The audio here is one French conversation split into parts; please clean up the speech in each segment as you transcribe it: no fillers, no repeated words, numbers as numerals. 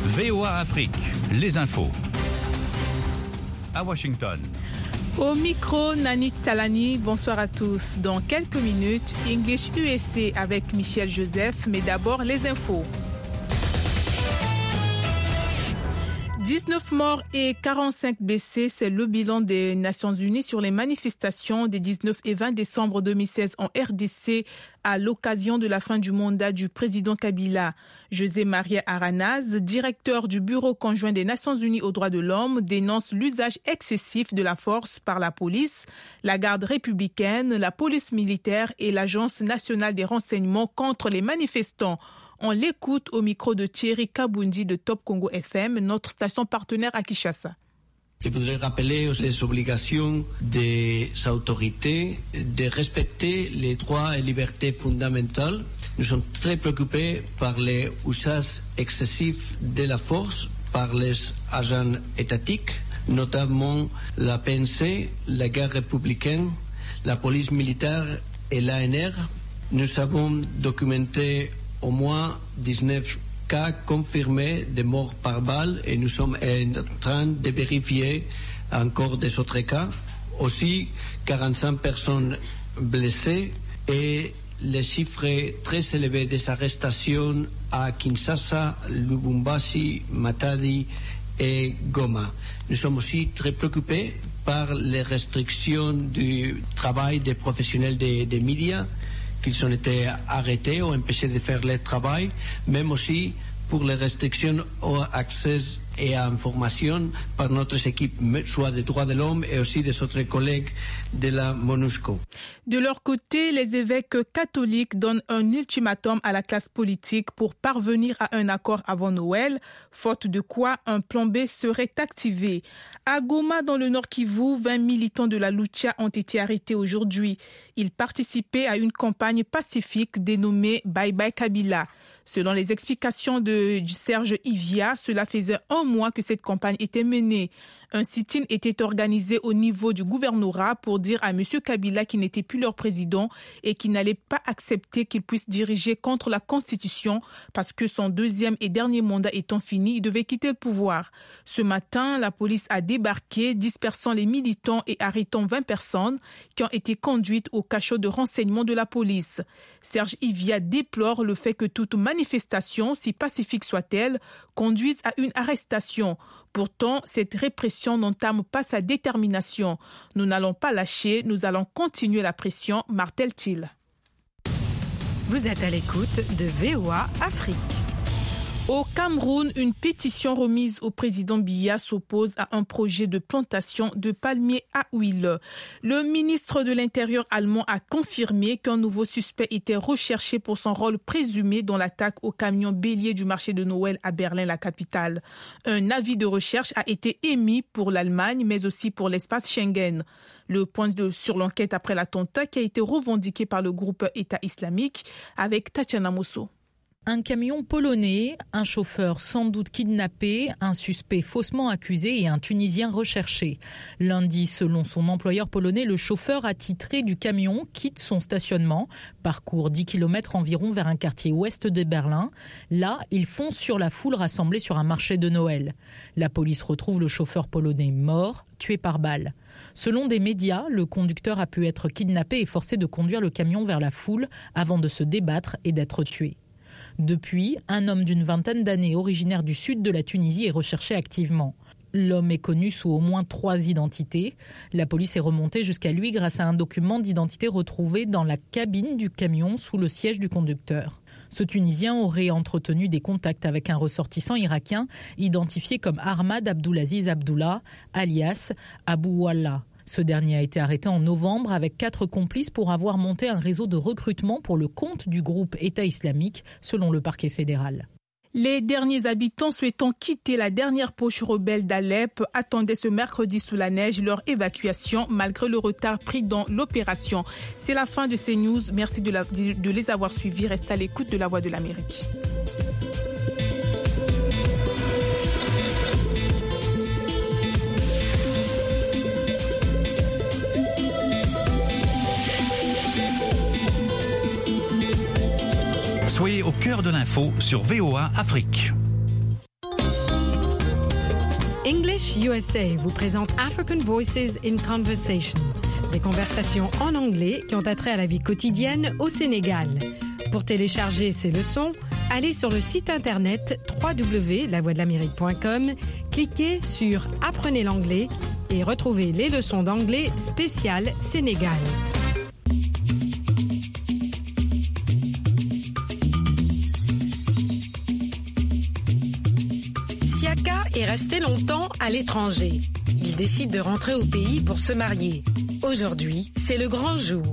VOA Afrique, les infos. À Washington. Au micro, Nanit Talani, bonsoir à tous. Dans quelques minutes, English USA avec Michel Joseph, mais d'abord les infos. 19 morts et 45 blessés, c'est le bilan des Nations Unies sur les manifestations des 19 et 20 décembre 2016 en RDC à l'occasion de la fin du mandat du président Kabila. José Maria Aranaz, directeur du Bureau conjoint des Nations Unies aux droits de l'homme, dénonce l'usage excessif de la force par la police, la garde républicaine, la police militaire et l'Agence nationale des renseignements contre les manifestants. On l'écoute au micro de Thierry Kabundi de Top Congo FM, notre station partenaire à Kinshasa. Je voudrais rappeler les obligations des autorités de respecter les droits et libertés fondamentales. Nous sommes très préoccupés par l'usage excessif de la force par les agents étatiques, notamment la PNC, la garde républicaine, la police militaire et l'ANR. Nous avons documenté au moins 19 cas confirmés de morts par balle et nous sommes en train de vérifier encore des autres cas. Aussi, 45 personnes blessées et les chiffres très élevés des arrestations à Kinshasa, Lubumbashi, Matadi et Goma. Nous sommes aussi très préoccupés par les restrictions du travail des professionnels des médias, qu'ils ont été arrêtés ou empêchés de faire leur travail, même aussi pour les restrictions au accès et à l'information par notre équipe, soit des droits de l'homme et aussi des autres collègues de la MONUSCO. De leur côté, les évêques catholiques donnent un ultimatum à la classe politique pour parvenir à un accord avant Noël, faute de quoi un plan B serait activé. À Goma, dans le Nord Kivu, 20 militants de la Lucha ont été arrêtés aujourd'hui. Ils participaient à une campagne pacifique dénommée Bye Bye Kabila. Selon les explications de Serge Ivia, cela faisait un mois que cette campagne était menée. Un sit-in était organisé au niveau du gouvernorat pour dire à M. Kabila qu'il n'était plus leur président et qu'il n'allait pas accepter qu'il puisse diriger contre la Constitution parce que son deuxième et dernier mandat étant fini, il devait quitter le pouvoir. Ce matin, la police a débarqué, dispersant les militants et arrêtant 20 personnes qui ont été conduites au cachot de renseignement de la police. Serge Ivia déplore le fait que toute manifestation, si pacifique soit-elle, conduise à une arrestation. Pourtant, cette répression n'entame pas sa détermination. Nous n'allons pas lâcher, nous allons continuer la pression, martèle-t-il. Vous êtes à l'écoute de VOA Afrique. Au Cameroun, une pétition remise au président Biya s'oppose à un projet de plantation de palmiers à huile. Le ministre de l'Intérieur allemand a confirmé qu'un nouveau suspect était recherché pour son rôle présumé dans l'attaque au camion bélier du marché de Noël à Berlin, la capitale. Un avis de recherche a été émis pour l'Allemagne, mais aussi pour l'espace Schengen. Le point sur l'enquête après l'attentat qui a été revendiqué par le groupe État islamique avec Tatiana Mosso. Un camion polonais, un chauffeur sans doute kidnappé, un suspect faussement accusé et un Tunisien recherché. Lundi, selon son employeur polonais, le chauffeur attitré du camion quitte son stationnement, parcourt 10 km environ vers un quartier ouest de Berlin. Là, il fonce sur la foule rassemblée sur un marché de Noël. La police retrouve le chauffeur polonais mort, tué par balle. Selon des médias, le conducteur a pu être kidnappé et forcé de conduire le camion vers la foule avant de se débattre et d'être tué. Depuis, un homme d'une vingtaine d'années originaire du sud de la Tunisie est recherché activement. L'homme est connu sous au moins 3 identités. La police est remontée jusqu'à lui grâce à un document d'identité retrouvé dans la cabine du camion sous le siège du conducteur. Ce Tunisien aurait entretenu des contacts avec un ressortissant irakien identifié comme Ahmad Abdulaziz Abdullah, alias Abou Wallah. Ce dernier a été arrêté en novembre avec 4 complices pour avoir monté un réseau de recrutement pour le compte du groupe État islamique, selon le parquet fédéral. Les derniers habitants souhaitant quitter la dernière poche rebelle d'Alep attendaient ce mercredi sous la neige leur évacuation malgré le retard pris dans l'opération. C'est la fin de ces news. Merci de les avoir suivis. Restez à l'écoute de la Voix de l'Amérique. Soyez au cœur de l'info sur VOA Afrique. English USA vous présente African Voices in Conversation, des conversations en anglais qui ont attrait à la vie quotidienne au Sénégal. Pour télécharger ces leçons, allez sur le site internet www.lavoixdelamérique.com, cliquez sur « Apprenez l'anglais » et retrouvez les leçons d'anglais spéciales Sénégal. Siaka est resté longtemps à l'étranger. Il décide de rentrer au pays pour se marier. Aujourd'hui, c'est le grand jour.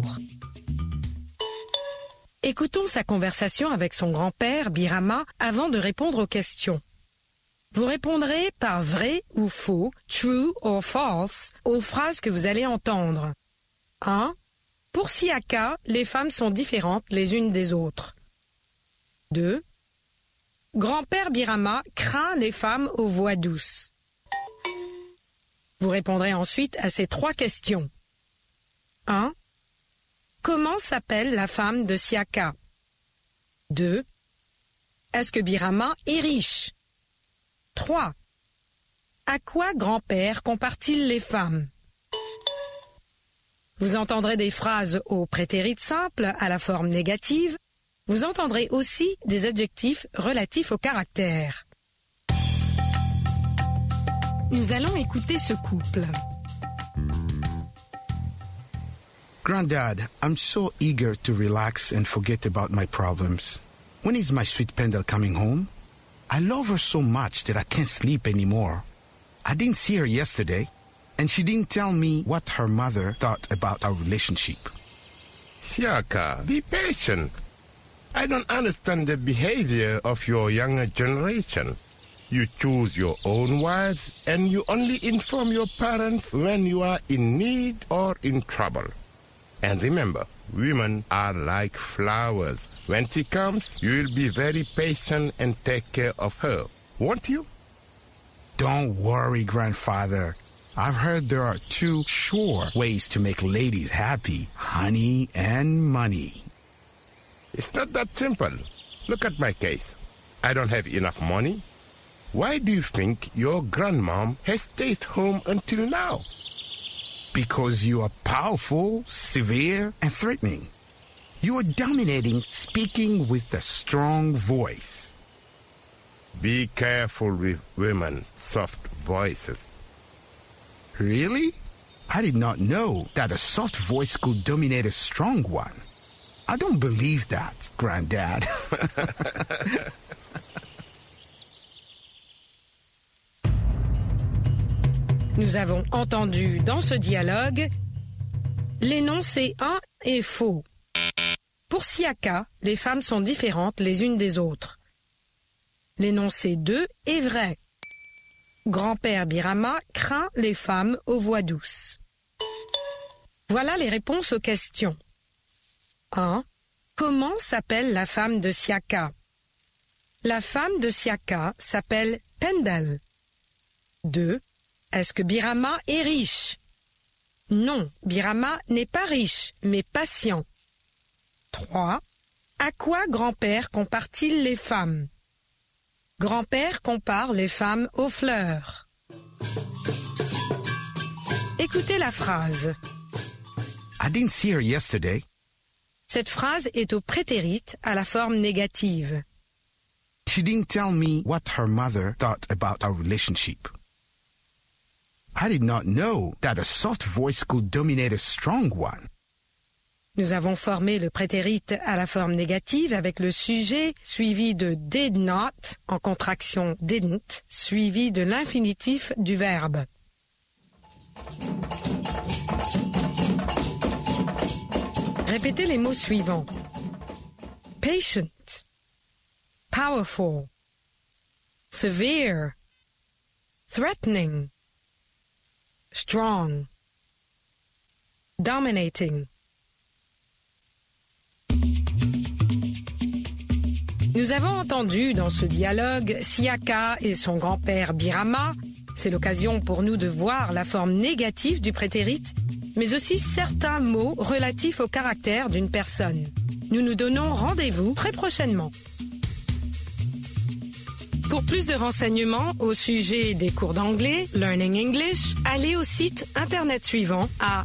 Écoutons sa conversation avec son grand-père, Birama, avant de répondre aux questions. Vous répondrez par vrai ou faux, true or false, aux phrases que vous allez entendre. 1. Pour Siaka, les femmes sont différentes les unes des autres. 2. Grand-père Birama craint les femmes aux voix douces. Vous répondrez ensuite à ces 3 questions. 1. Comment s'appelle la femme de Siaka? 2. Est-ce que Birama est riche? 3. À quoi grand-père compare-t-il les femmes? Vous entendrez des phrases au prétérit simple à la forme négative. Vous entendrez aussi des adjectifs relatifs au caractère. Nous allons écouter ce couple. Granddad, I'm so eager to relax and forget about my problems. When is my sweet Pendle coming home? I love her so much that I can't sleep anymore. I didn't see her yesterday, and she didn't tell me what her mother thought about our relationship. Siaka, be patient. I don't understand the behavior of your younger generation. You choose your own words, and you only inform your parents when you are in need or in trouble. And remember, women are like flowers. When she comes, you will be very patient and take care of her, won't you? Don't worry, grandfather. I've heard there are 2 sure ways to make ladies happy: honey and money. It's not that simple. Look at my case. I don't have enough money. Why do you think your grandmom has stayed home until now? Because you are powerful, severe, and threatening. You are dominating, speaking with a strong voice. Be careful with women's soft voices. Really? I did not know that a soft voice could dominate a strong one. I don't believe that, Granddad. Nous avons entendu dans ce dialogue l'énoncé 1 est faux. Pour Siaka, les femmes sont différentes les unes des autres. L'énoncé 2 est vrai. Grand-père Birama craint les femmes aux voix douces. Voilà les réponses aux questions. 1. Comment s'appelle la femme de Siaka? La femme de Siaka s'appelle Pendle. 2. Est-ce que Birama est riche? Non, Birama n'est pas riche, mais patient. 3. À quoi grand-père compare-t-il les femmes? Grand-père compare les femmes aux fleurs. Écoutez la phrase. I didn't see her yesterday. Cette phrase est au prétérit à la forme négative. She didn't tell me what her mother thought about our relationship. I did not know that a soft voice could dominate a strong one. Nous avons formé le prétérit à la forme négative avec le sujet suivi de did not, en contraction didn't, suivi de l'infinitif du verbe. Répétez les mots suivants. Patient, powerful, severe, threatening, strong, dominating. Nous avons entendu dans ce dialogue Siaka et son grand-père Birama. C'est l'occasion pour nous de voir la forme négative du prétérit, mais aussi certains mots relatifs au caractère d'une personne. Nous nous donnons rendez-vous très prochainement. Pour plus de renseignements au sujet des cours d'anglais, Learning English, allez au site internet suivant à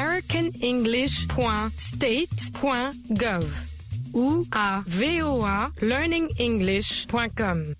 americanenglish.state.gov ou à voalearningenglish.com.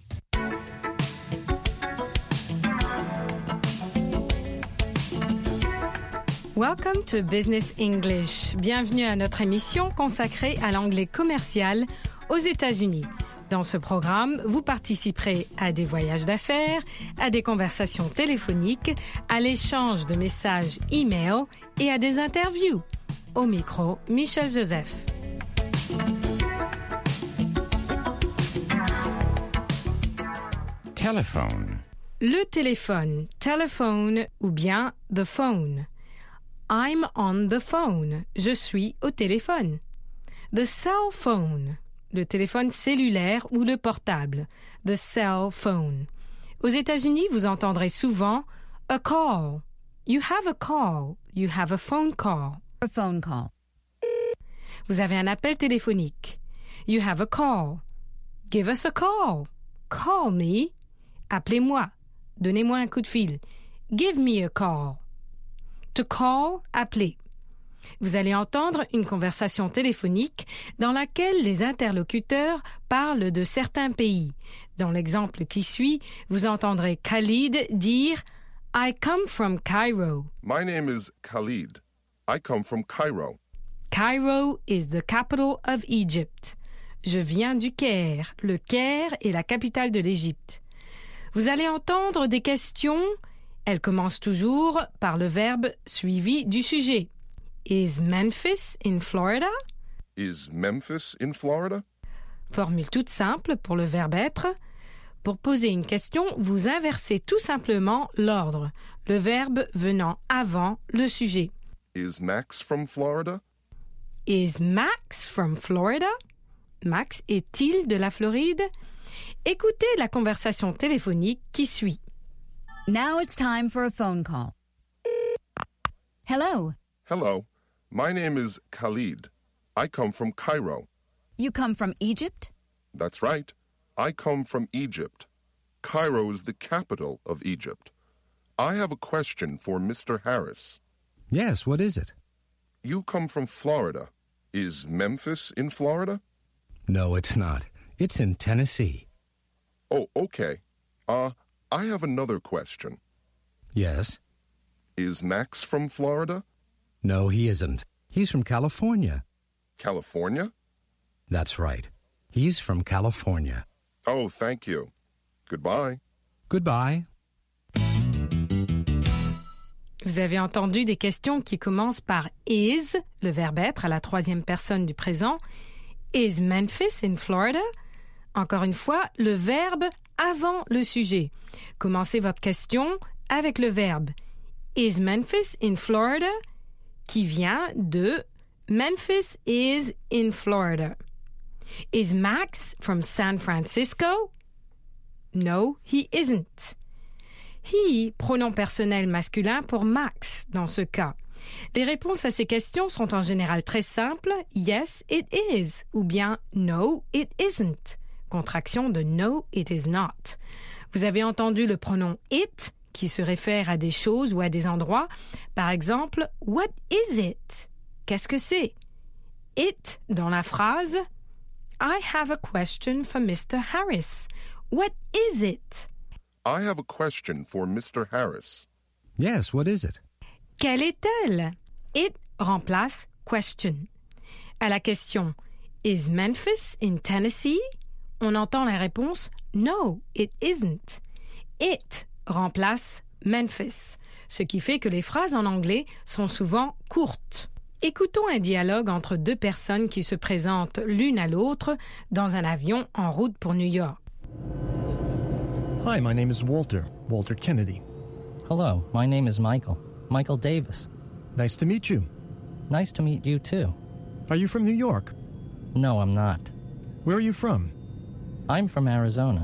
Welcome to Business English. Bienvenue à notre émission consacrée à l'anglais commercial aux États-Unis. Dans ce programme, vous participerez à des voyages d'affaires, à des conversations téléphoniques, à l'échange de messages e-mail et à des interviews. Au micro, Michel Joseph. Telephone. Le téléphone, telephone ou bien the phone. I'm on the phone. Je suis au téléphone. The cell phone. Le téléphone cellulaire ou le portable. The cell phone. Aux États-Unis, vous entendrez souvent a call. You have a call. You have a phone call. A phone call. Vous avez un appel téléphonique. You have a call. Give us a call. Call me. Appelez-moi. Donnez-moi un coup de fil. Give me a call. To call, appeler. Vous allez entendre une conversation téléphonique dans laquelle les interlocuteurs parlent de certains pays. Dans l'exemple qui suit, vous entendrez Khalid dire « I come from Cairo ». My name is Khalid. I come from Cairo. Cairo is the capital of Egypt. Je viens du Caire. Le Caire est la capitale de l'Égypte. Vous allez entendre des questions. Elles commencent toujours par le verbe suivi du sujet. Is Memphis in Florida? Is Memphis in Florida? Formule toute simple pour le verbe être. Pour poser une question, vous inversez tout simplement l'ordre, le verbe venant avant le sujet. Is Max from Florida? Is Max from Florida? Max est-il de la Floride? Écoutez la conversation téléphonique qui suit. Now it's time for a phone call. Hello. Hello. My name is Khalid. I come from Cairo. You come from Egypt? That's right. I come from Egypt. Cairo is the capital of Egypt. I have a question for Mr. Harris. Yes, what is it? You come from Florida. Is Memphis in Florida? No, it's not. It's in Tennessee. Oh, okay. I have another question. Yes? Is Max from Florida? No, he isn't. He's from California. California? That's right. He's from California. Oh, thank you. Goodbye. Goodbye. Vous avez entendu des questions qui commencent par is, le verbe être à la troisième personne du présent. Is Memphis in Florida? Encore une fois, le verbe avant le sujet. Commencez votre question avec le verbe Is Memphis in Florida? Qui vient de Memphis is in Florida. Is Max from San Francisco? No, he isn't. He, pronom personnel masculin pour Max dans ce cas. Les réponses à ces questions sont en général très simples. Yes, it is. Ou bien no, it isn't. Contraction de no, it is not. Vous avez entendu le pronom it qui se réfère à des choses ou à des endroits. Par exemple, what is it? Qu'est-ce que c'est? It dans la phrase I have a question for Mr. Harris. What is it? I have a question for Mr. Harris. Yes, what is it? Quelle est-elle? It remplace question. À la question Is Memphis in Tennessee? On entend la réponse No, it isn't. It remplace Memphis, ce qui fait que les phrases en anglais sont souvent courtes. Écoutons un dialogue entre deux personnes qui se présentent l'une à l'autre dans un avion en route pour New York. Hi, my name is Walter Kennedy. Hello, my name is Michael Davis. Nice to meet you. Nice to meet you too. Are you from New York? No, I'm not. Where are you from? I'm from Arizona.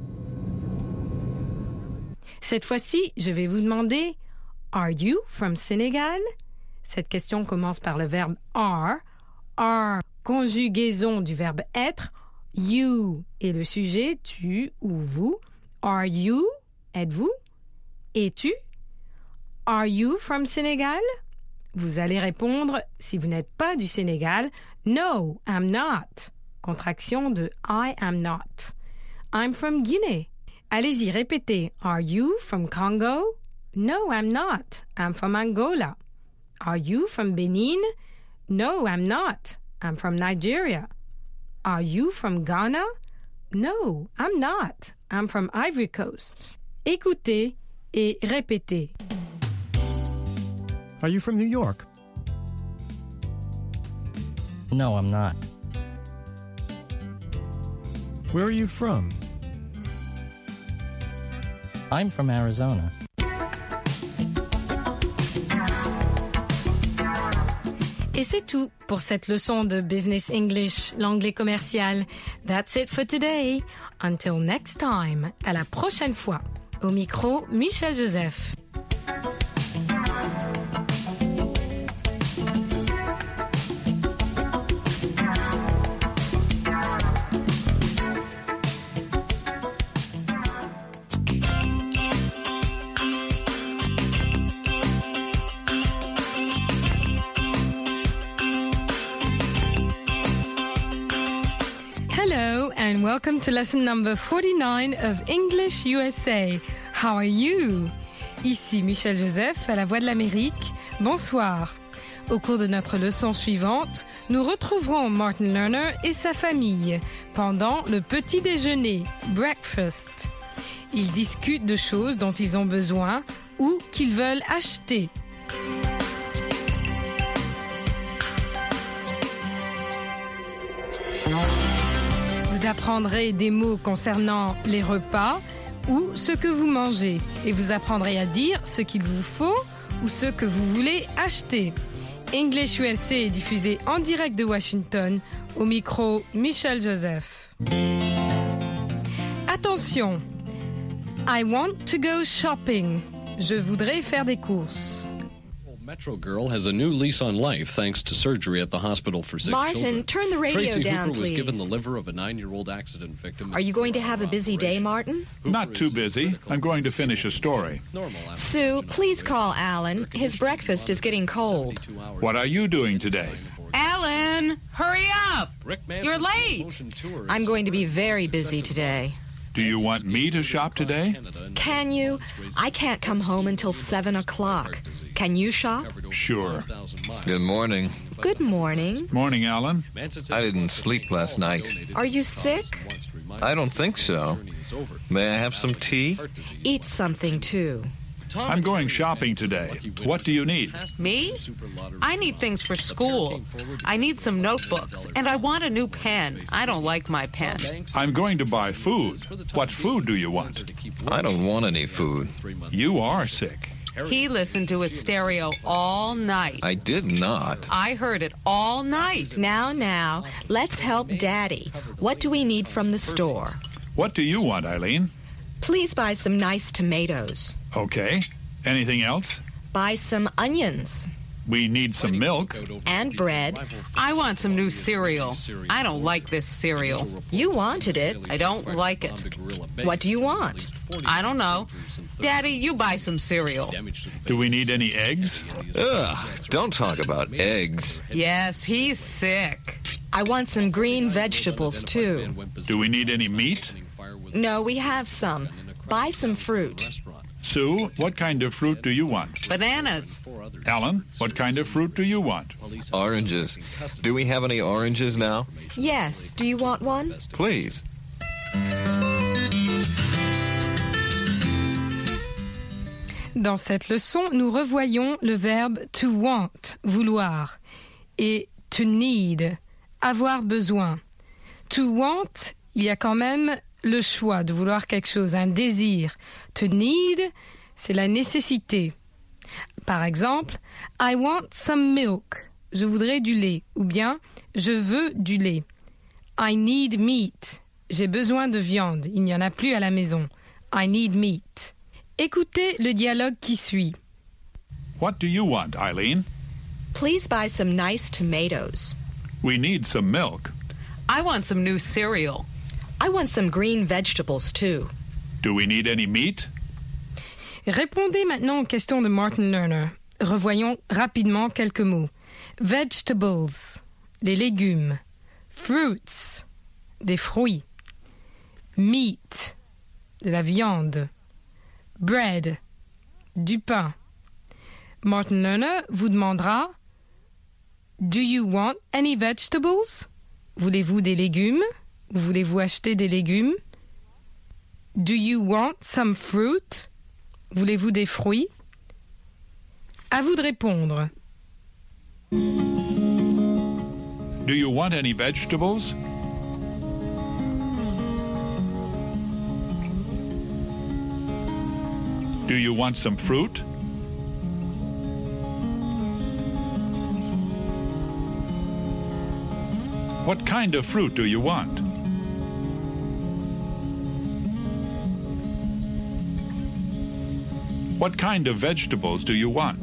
Cette fois-ci, je vais vous demander Are you from Senegal? Cette question commence par le verbe are, conjugaison du verbe être, You est le sujet, tu ou vous. Are you, êtes-vous? Es-tu? Are you from Senegal? Vous allez répondre, si vous n'êtes pas du Sénégal, No, I'm not. Contraction de I am not. I'm from Guinée. Allez-y, répétez. Are you from Congo? No, I'm not. I'm from Angola. Are you from Benin? No, I'm not. I'm from Nigeria. Are you from Ghana? No, I'm not. I'm from Ivory Coast. Écoutez et répétez. Are you from New York? No, I'm not. Where are you from? I'm from Arizona. Et c'est tout pour cette leçon de Business English, l'anglais commercial. That's it for today. Until next time. À la prochaine fois. Au micro, Michel Joseph. Hello and welcome to lesson number 49 of English USA. How are you? Ici Michel Joseph à la Voix de l'Amérique. Bonsoir. Au cours de notre leçon suivante, nous retrouverons Martin Lerner et sa famille pendant le petit déjeuner, breakfast. Ils discutent de choses dont ils ont besoin ou qu'ils veulent acheter. Vous apprendrez des mots concernant les repas ou ce que vous mangez et vous apprendrez à dire ce qu'il vous faut ou ce que vous voulez acheter. English USA est diffusé en direct de Washington, au micro Michel Joseph. Attention! I want to go shopping. Je voudrais faire des courses. Metro Girl has a new lease on life thanks to surgery at the hospital for sick children. Martin, turn the radio Tracy down, Hooper was please. given the liver of a 9-year-old accident victim. Are you going to have a busy day, Martin? Not too busy. I'm going to finish a story. Sue, please call Alan. His breakfast is getting cold. What are you doing today? Alan, hurry up! You're late. I'm going to be very busy today. Do you want me to shop today? Can you? I can't come home until 7 o'clock. Can you shop? Sure. Good morning. Good morning. Morning, Alan. I didn't sleep last night. Are you sick? I don't think so. May I have some tea? Eat something, too. I'm going shopping today. What do you need? Me? I need things for school. I need some notebooks, and I want a new pen. I don't like my pen. I'm going to buy food. What food do you want? I don't want any food. You are sick. He listened to his stereo all night. I did not. I heard it all night. Now, let's help Daddy. What do we need from the store? What do you want, Eileen? Please buy some nice tomatoes. Okay. Anything else? Buy some onions. We need some milk. And bread. I want some new cereal. I don't like this cereal. You wanted it. I don't like it. What do you want? I don't know. Daddy, you buy some cereal. Do we need any eggs? Ugh, don't talk about eggs. Yes, he's sick. I want some green vegetables, too. Do we need any meat? No, we have some. Buy some fruit. Sue, what kind of fruit do you want? Bananas. Alan, what kind of fruit do you want? Oranges. Do we have any oranges now? Yes. Do you want one? Please. Dans cette leçon, nous revoyons le verbe to want, vouloir, et to need, avoir besoin. To want, il y a quand même le choix de vouloir quelque chose, un désir. To need, c'est la nécessité. Par exemple, I want some milk. Je voudrais du lait. Ou bien, je veux du lait. I need meat. J'ai besoin de viande. Il n'y en a plus à la maison. I need meat. Écoutez le dialogue qui suit. What do you want, Eileen? Please buy some nice tomatoes. We need some milk. I want some new cereal. I want some green vegetables too. Do we need any meat? Répondez maintenant aux questions de Martin Lerner. Revoyons rapidement quelques mots. Vegetables, les légumes. Fruits, des fruits. Meat, de la viande. Bread, du pain. Martin Lerner vous demandera Do you want any vegetables? Voulez-vous des légumes? Ou voulez-vous acheter des légumes? Do you want some fruit? Voulez-vous des fruits? À vous de répondre. Do you want any vegetables? Do you want some fruit? What kind of fruit do you want? What kind of vegetables do you want?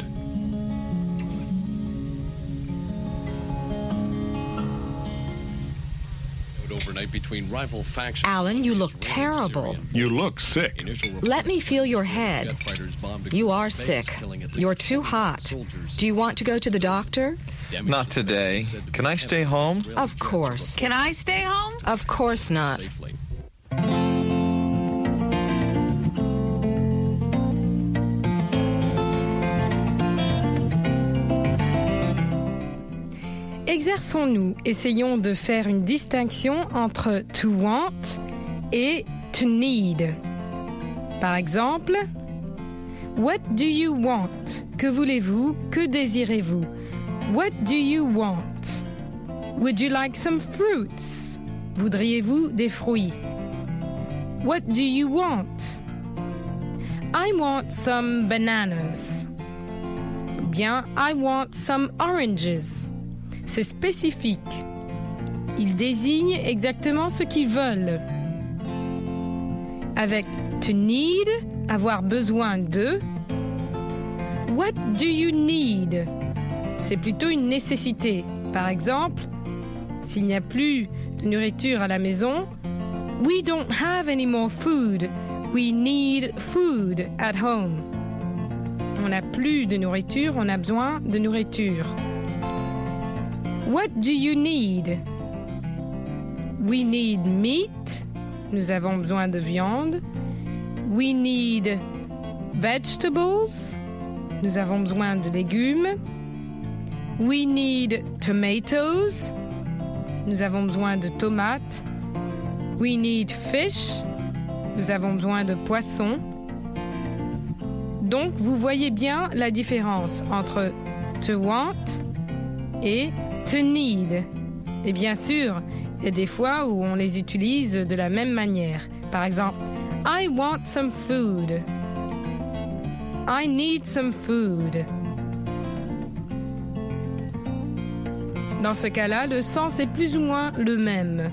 Alan, you look terrible. You look sick. Let me feel your head. You are sick. You're too hot. Do you want to go to the doctor? Not today. Can I stay home? Of course. Can I stay home? Of course not. Exerçons-nous, essayons de faire une distinction entre to want et to need. Par exemple, what do you want? Que voulez-vous? Que désirez-vous? What do you want? Would you like some fruits? Voudriez-vous des fruits? What do you want? I want some bananas. Ou bien, I want some oranges. C'est spécifique. Ils désignent exactement ce qu'ils veulent. Avec to need, avoir besoin de. What do you need? C'est plutôt une nécessité. Par exemple, s'il n'y a plus de nourriture à la maison, we don't have any more food. We need food at home. On n'a plus de nourriture, on a besoin de nourriture. What do you need? We need meat. Nous avons besoin de viande. We need vegetables. Nous avons besoin de légumes. We need tomatoes. Nous avons besoin de tomates. We need fish. Nous avons besoin de poissons. Donc, vous voyez bien la différence entre to want et to need. Et bien sûr, il y a des fois où on les utilise de la même manière. Par exemple, I want some food. I need some food. Dans ce cas-là, le sens est plus ou moins le même.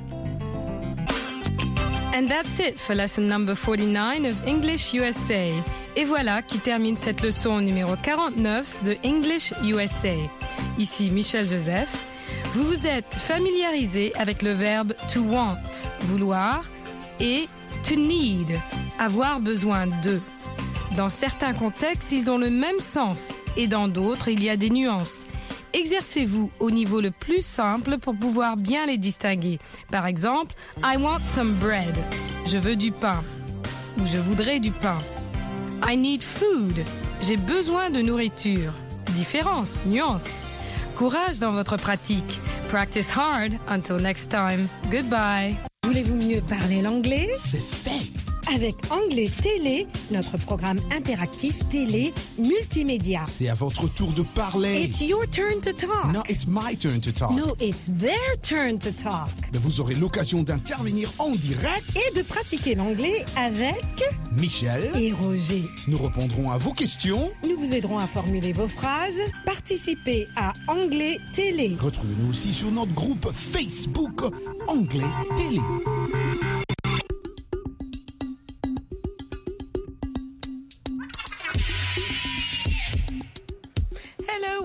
And that's it for lesson number 49 of English USA. Et voilà qui termine cette leçon numéro 49 de English USA. Ici Michel Joseph. Vous vous êtes familiarisé avec le verbe to want, vouloir, et to need, avoir besoin de. Dans certains contextes, ils ont le même sens et dans d'autres, il y a des nuances. Exercez-vous au niveau le plus simple pour pouvoir bien les distinguer. Par exemple, I want some bread. Je veux du pain. Ou je voudrais du pain. I need food. J'ai besoin de nourriture. Différence, nuance. Courage dans votre pratique. Practice hard. Until next time. Goodbye. Voulez-vous mieux parler l'anglais? C'est fait. Avec Anglais Télé, notre programme interactif télé multimédia. C'est à votre tour de parler. It's your turn to talk. No, it's my turn to talk. No, it's their turn to talk. Mais vous aurez l'occasion d'intervenir en direct et de pratiquer l'anglais avec Michel et Roger. Nous répondrons à vos questions. Nous vous aiderons à formuler vos phrases. Participez à Anglais Télé. Retrouvez-nous aussi sur notre groupe Facebook Anglais Télé.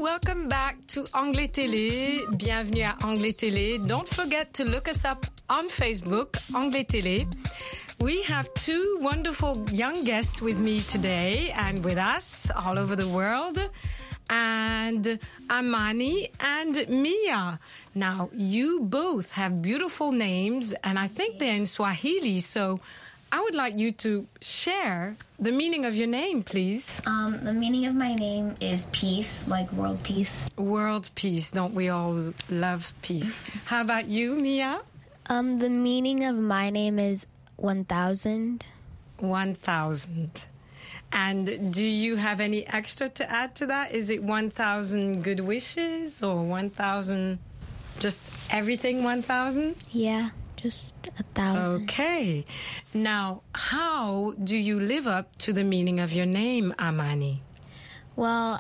welcome back to Anglais Télé. Bienvenue à Anglais Télé. Don't forget to look us up on Facebook, Anglais Télé. We have two wonderful young guests with me today and with us all over the world. And Amani and Mia. Now, you both have beautiful names, and I think they're in Swahili, so I would like you to share the meaning of your name, please. The meaning of my name is peace, like world peace. World peace. Don't we all love peace? How about you, Mia? The meaning of my name is 1,000. 1,000. And do you have any extra to add to that? Is it 1,000 good wishes or 1,000, just everything 1,000? Yeah, just 1,000. Okay. Now, how do you live up to the meaning of your name, Amani? Well,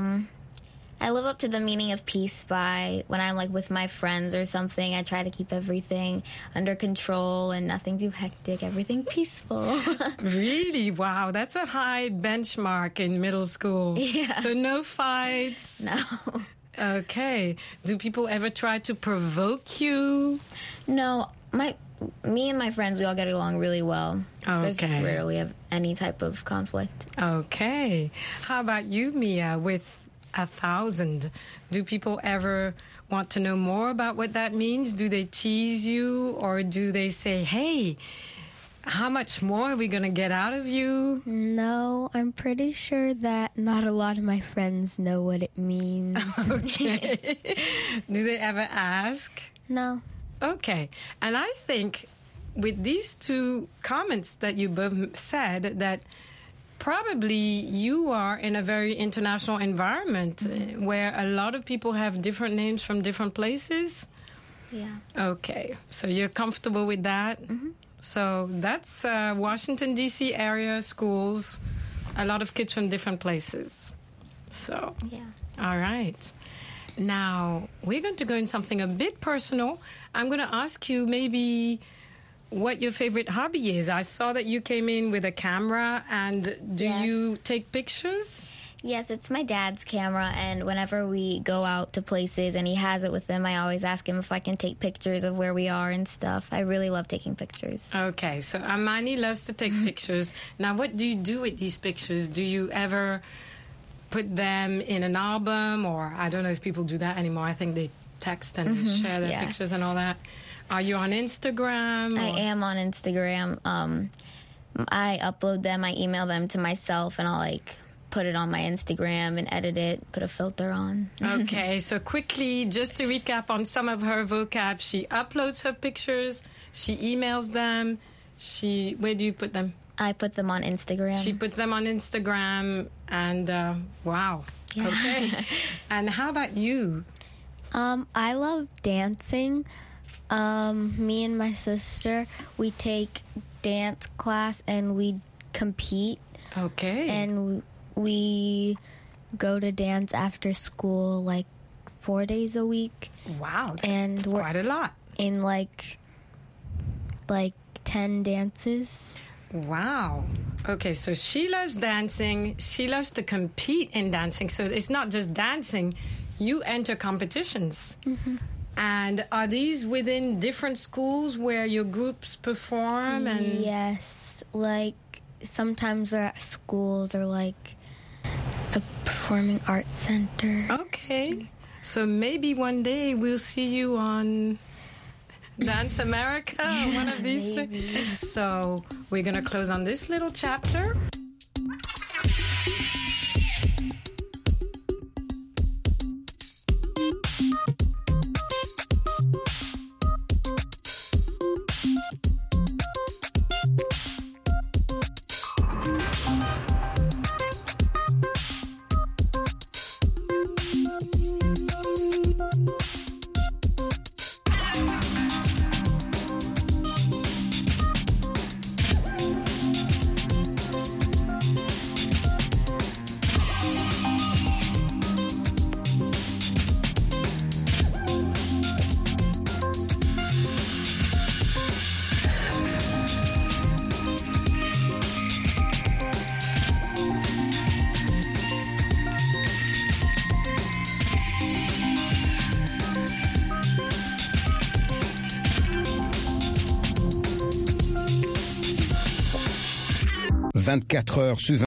I live up to the meaning of peace by when I'm like with my friends or something, I try to keep everything under control and nothing too hectic, everything peaceful. Really? Wow, that's a high benchmark in middle school. Yeah. So no fights? No. Okay. Do people ever try to provoke you? No, me and my friends, we all get along really well. Okay. There's rarely have any type of conflict. Okay. How about you, Mia, with 1,000? Do people ever want to know more about what that means? Do they tease you, or do they say, hey, how much more are we going to get out of you? No, I'm pretty sure that not a lot of my friends know what it means. Okay. Do they ever ask? No. Okay. And I think with these two comments that you both said, that probably you are in a very international environment where a lot of people have different names from different places. Yeah. Okay. So you're comfortable with that? Mm-hmm. So that's Washington, D.C. area schools, a lot of kids from different places. So, yeah. All right. Now, we're going to go in something a bit personal. I'm going to ask you maybe what your favorite hobby is. I saw that you came in with a camera, and do you take pictures? Yes, it's my dad's camera, and whenever we go out to places and he has it with him, I always ask him if I can take pictures of where we are and stuff. I really love taking pictures. Okay, so Amani loves to take pictures. Now, what do you do with these pictures? Do you ever put them in an album, or I don't know if people do that anymore. I think they text and share their pictures and all that. Are you on Instagram? I am on Instagram. I upload them, I email them to myself, and I'll put it on my Instagram and edit it, put a filter on. Okay, so quickly, just to recap on some of her vocab, she uploads her pictures, she emails them, where do you put them? I put them on Instagram. She puts them on Instagram, and wow. Yeah. Okay. And how about you? I love dancing. Me and my sister, we take dance class and we compete. Okay. And we go to dance after school 4 days a week. Wow, that's quite a lot. In 10 dances. Wow. Okay, so she loves dancing. She loves to compete in dancing. So it's not just dancing. You enter competitions. Mm-hmm. And are these within different schools where your groups perform? And yes. Sometimes they're at schools or a performing arts center. Okay. So maybe one day we'll see you on Dance America, one of these things. So we're going to close on this little chapter. 24 heures sur